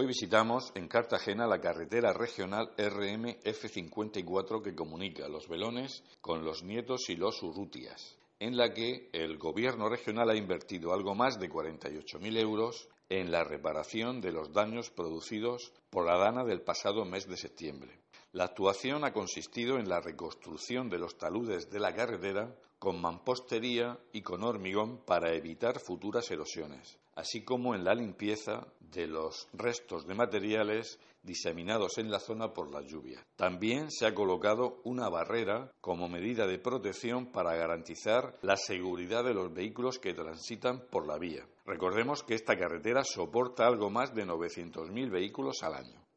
Hoy visitamos en Cartagena la carretera regional RMF54 que comunica Los Belones con Los Nietos y Los Urrutias, en la que el gobierno regional ha invertido algo más de 48.000 euros en la reparación de los daños producidos por la dana del pasado mes de septiembre. La actuación ha consistido en la reconstrucción de los taludes de la carretera con mampostería y con hormigón para evitar futuras erosiones, así como en la limpieza de los restos de materiales diseminados en la zona por la lluvia. También se ha colocado una barrera como medida de protección para garantizar la seguridad de los vehículos que transitan por la vía. Recordemos que esta carretera soporta algo más de 900.000 vehículos al año.